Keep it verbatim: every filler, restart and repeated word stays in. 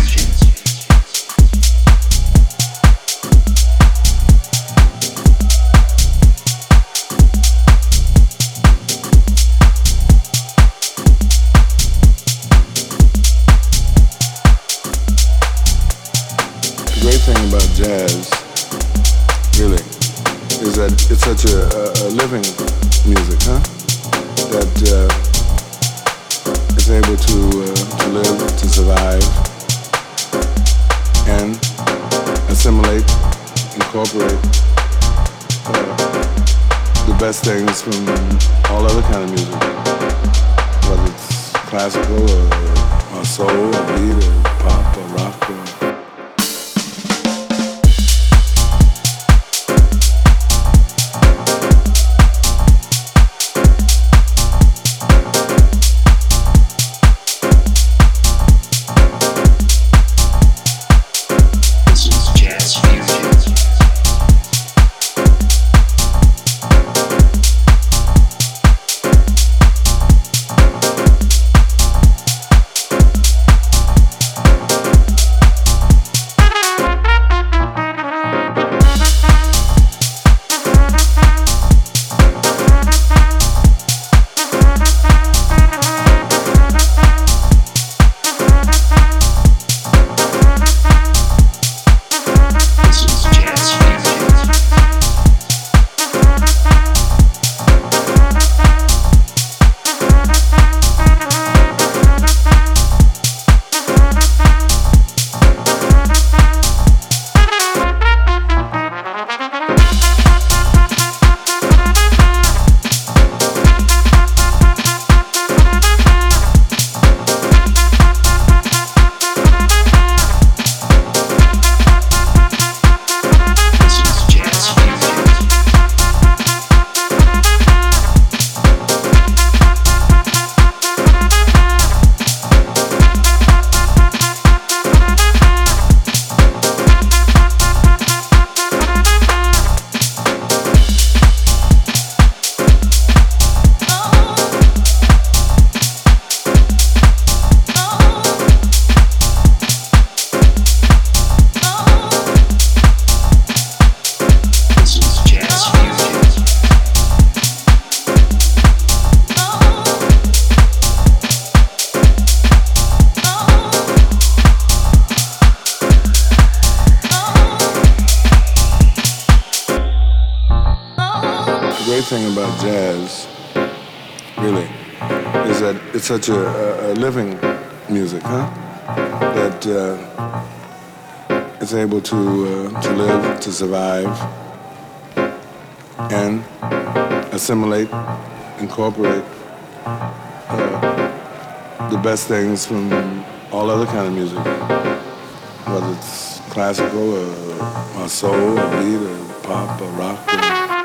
thing about jazz, really, is that it's such a, a, a living music, huh? That uh, it's able to uh, to live, to survive, and assimilate, incorporate uh, the best things from all other kind of music, whether it's classical or, or soul or beat or pop or rock or The great thing about jazz, really, is that it's such a, a, a living music, huh? That uh, it's able to uh, to live, to survive, and assimilate, incorporate uh, the best things from all other kind of music, whether it's classical or, or soul or beat or pop or rock or